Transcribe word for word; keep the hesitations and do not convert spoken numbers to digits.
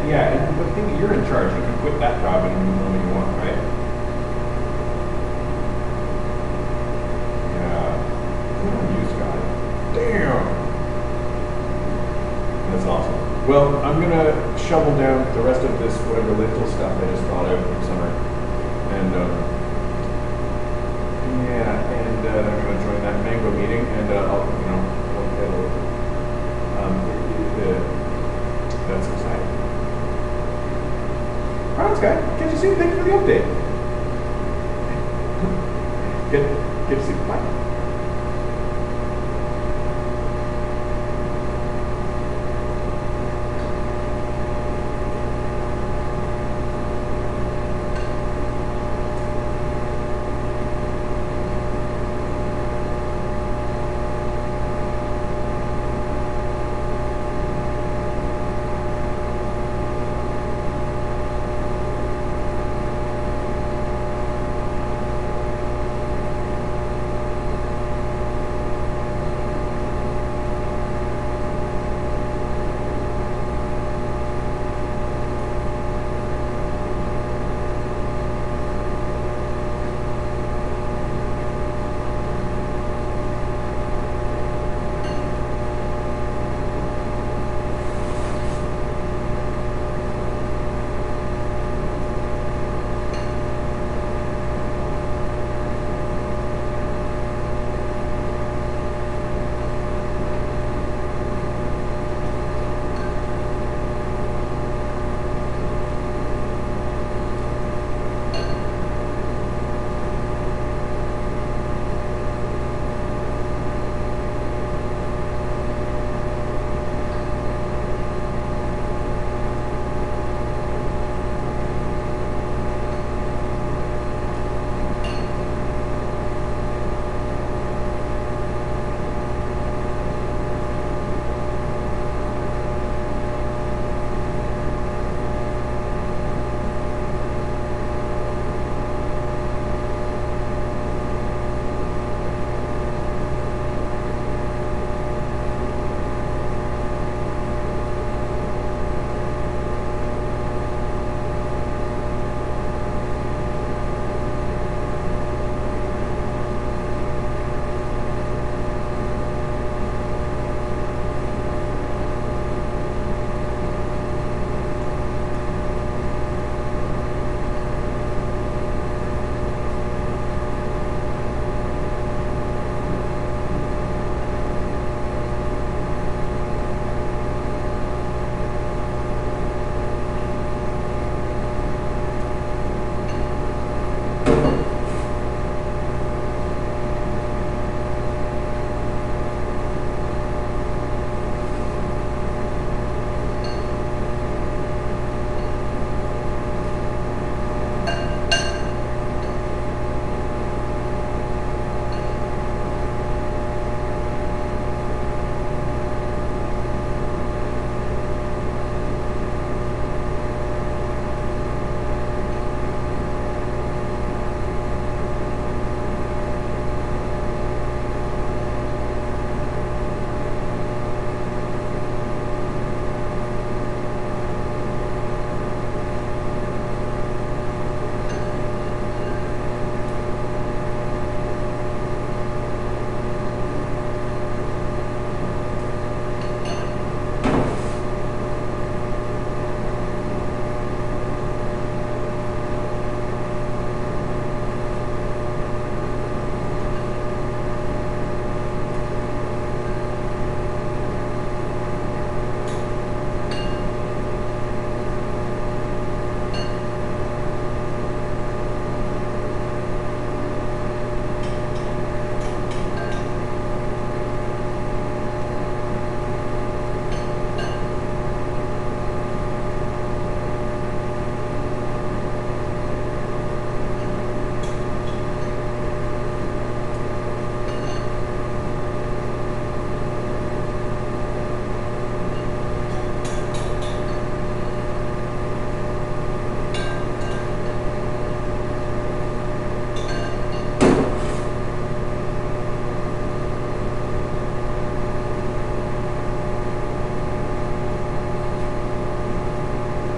yeah, and the thing that you're in charge, you can quit that job and move on when you want, right? Yeah. Good on you, Scott. Damn. That's awesome. Well, I'm gonna shovel down the rest of this whatever lentil stuff I just thought of from summer, and um, yeah, and uh, I'm gonna join that mango meeting, and uh, I'll, you know, I'll, it'll, um, it, it, uh, that's exciting. All right, Scott, catch you soon. Thanks for the update. Good, good to see you. Bye.